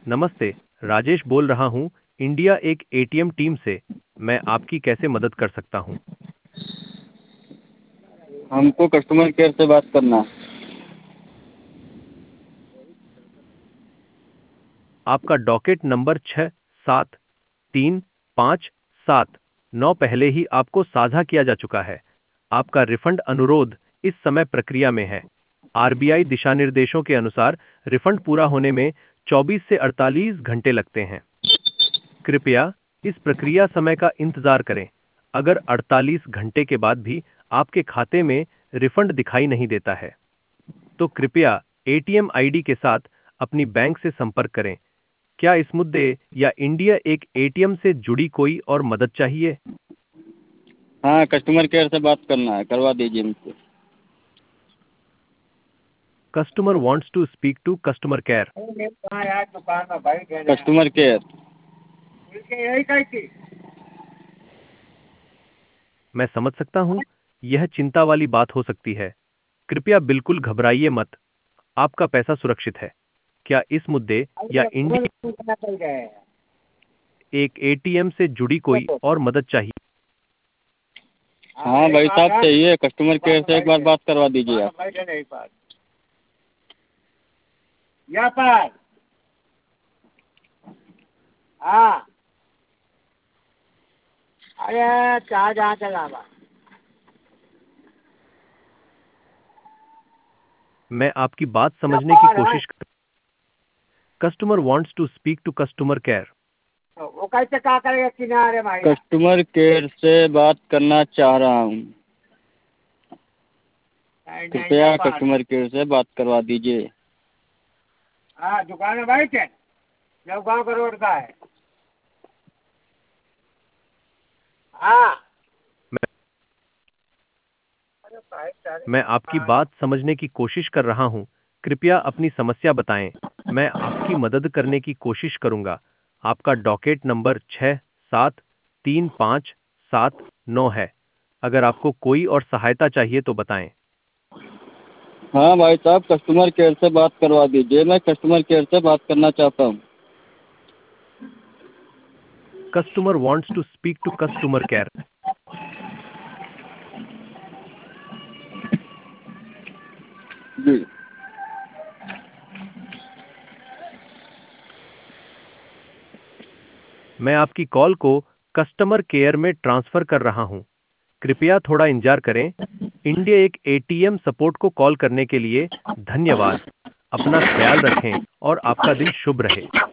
नमस्ते, राजेश बोल रहा हूँ, इंडिया एक एटीएम टीम से। मैं आपकी कैसे मदद कर सकता हूँ? हमको कस्टमर केयर से बात करना है। आपका डॉकेट नंबर 67357 पहले ही आपको साझा किया जा चुका है। आपका रिफंड अनुरोध इस समय प्रक्रिया में है। आरबीआई दिशा निर्देशों के अनुसार रिफंड पूरा होने में 24 से 48 घंटे लगते हैं। कृपया इस प्रक्रिया समय का इंतजार करें। अगर 48 घंटे के बाद भी आपके खाते में रिफंड दिखाई नहीं देता है, तो कृपया एटीएम आईडी के साथ अपनी बैंक से संपर्क करें। क्या इस मुद्दे या इंडिया एक एटीएम से जुड़ी कोई और मदद चाहिए? हाँ, कस्टमर केयर से बात करना है, करवा दीजिए मुझसे। Customer wants to speak to customer care. Customer care. मैं समझ सकता हूं, यह चिंता वाली बात हो सकती है। कृपया बिल्कुल घबराइए मत। आपका पैसा सुरक्षित है। क्या इस मुद्दे या इंडिया एक एटीएम से जुड़ी कोई और मदद चाहिए? हाँ भाई साहब, चाहिए। कस्टमर केयर से एक बार बात करवा दीजिए आप। यहाँ पर हाँ। अरे चार जहाँ चला बा। मैं आपकी बात समझने की कोशिश कर। Customer wants to speak to customer care. वो कैसे क्या करेगा किनारे भाई? कस्टमर केयर से बात करना चाह रहा हूँ। कृपया कस्टमर केयर से बात करवा दीजिए। हाँ, दुकान में भाई थे जब गाँव का रोड का है। हाँ। मैं आपकी बात समझने की कोशिश कर रहा हूं। कृपया अपनी समस्या बताएं। मैं आपकी मदद करने की कोशिश करूंगा। आपका डॉकेट नंबर 67357 है। अगर आपको कोई और सहायता चाहिए तो बताएं। हाँ भाई साहब, कस्टमर केयर से बात करवा दीजिए। मैं कस्टमर केयर से बात करना चाहता हूँ। Customer wants to speak to customer care. जी। मैं आपकी कॉल को कस्टमर केयर में ट्रांसफर कर रहा हूं। कृपया थोड़ा इंतजार करें। इंडिया एक एटीएम सपोर्ट को कॉल करने के लिए धन्यवाद। अपना ख्याल रखें और आपका दिन शुभ रहे।